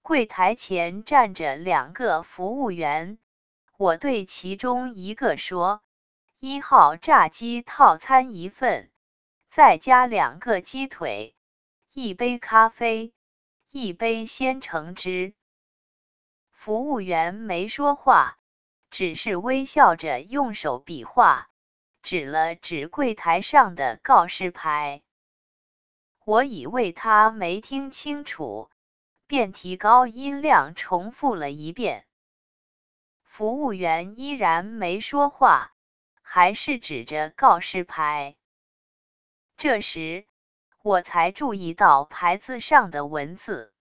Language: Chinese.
柜台前站着2个服务员，我对其中一个说：“1号炸鸡套餐1份，再加2个鸡腿，1杯咖啡，1杯鲜橙汁。”服务员没说话，只是微笑着用手比划，指了指柜台上的告示牌。我以为他没听清楚，便提高音量重复了一遍。服务员依然没说话，还是指着告示牌。这时，我才注意到牌子上的文字。